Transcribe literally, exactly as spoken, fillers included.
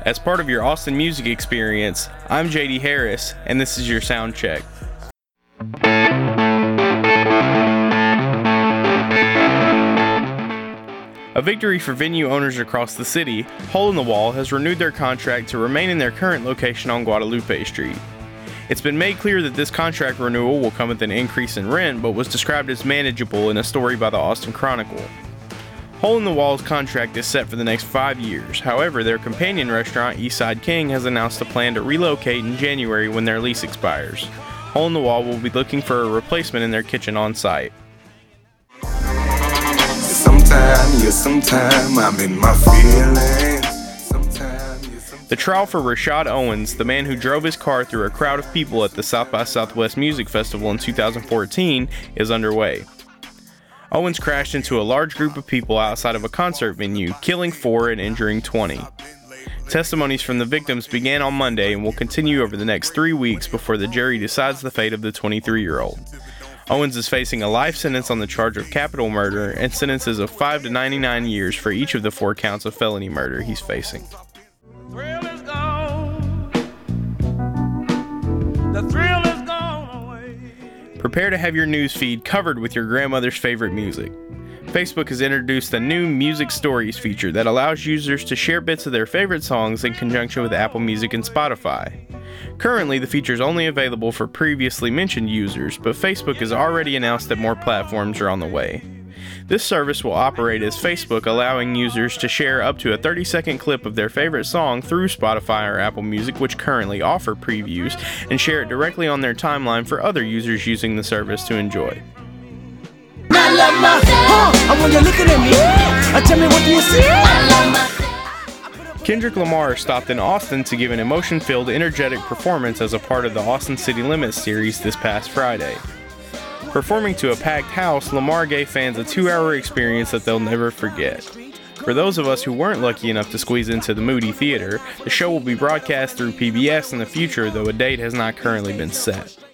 As part of your Austin music experience, I'm J D Harris, and this is your sound check. A victory for venue owners across the city, Hole in the Wall has renewed their contract to remain in their current location on Guadalupe Street. It's been made clear that this contract renewal will come with an increase in rent, but was described as manageable in a story by the Austin Chronicle. Hole in the Wall's contract is set for the next five years. However, their companion restaurant, Eastside King, has announced a plan to relocate in January when their lease expires. Hole in the Wall will be looking for a replacement in their kitchen on site. Sometime, yeah, sometime I'm in my feelings. Sometime, yeah, sometime. The trial for Rashad Owens, the man who drove his car through a crowd of people at the South by Southwest Music Festival in two thousand fourteen, is underway. Owens crashed into a large group of people outside of a concert venue, killing four and injuring twenty. Testimonies from the victims began on Monday and will continue over the next three weeks before the jury decides the fate of the twenty-three-year-old. Owens is facing a life sentence on the charge of capital murder and sentences of five to ninety-nine years for each of the four counts of felony murder he's facing. The thrill is gone. The thrill is gone away. Prepare to have your news feed covered with your grandmother's favorite music. Facebook has introduced a new Music Stories feature that allows users to share bits of their favorite songs in conjunction with Apple Music and Spotify. Currently, the feature is only available for previously mentioned users, but Facebook has already announced that more platforms are on the way. This service will operate as Facebook, allowing users to share up to a thirty-second clip of their favorite song through Spotify or Apple Music, which currently offer previews, and share it directly on their timeline for other users using the service to enjoy. I love my, huh, and when you're looking at me, uh, tell me what do you see? I love my. Kendrick Lamar stopped in Austin to give an emotion-filled, energetic performance as a part of the Austin City Limits series this past Friday. Performing to a packed house, Lamar gave fans a two-hour experience that they'll never forget. For those of us who weren't lucky enough to squeeze into the Moody Theater, the show will be broadcast through P B S in the future, though a date has not currently been set.